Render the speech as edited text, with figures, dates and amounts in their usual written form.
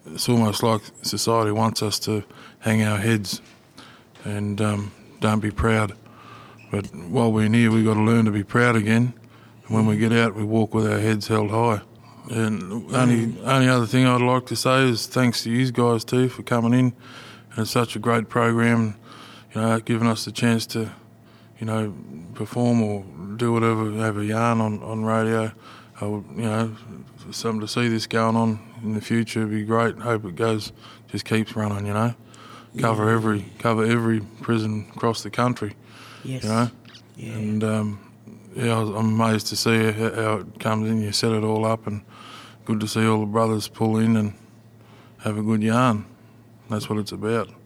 it's almost like society wants us to hang our heads and don't be proud. But while we're in here, we've got to learn to be proud again. And when we get out, we walk with our heads held high. And only other thing I'd like to say is thanks to you guys too for coming in. And it's such a great program, giving us the chance to, perform or do whatever, have a yarn on radio. Something to see this going on in the future would be great. Hope it just keeps running, Cover every prison across the country. Yes. Yeah. And I'm amazed to see how it comes in. You set it all up, and good to see all the brothers pull in and have a good yarn. That's what it's about.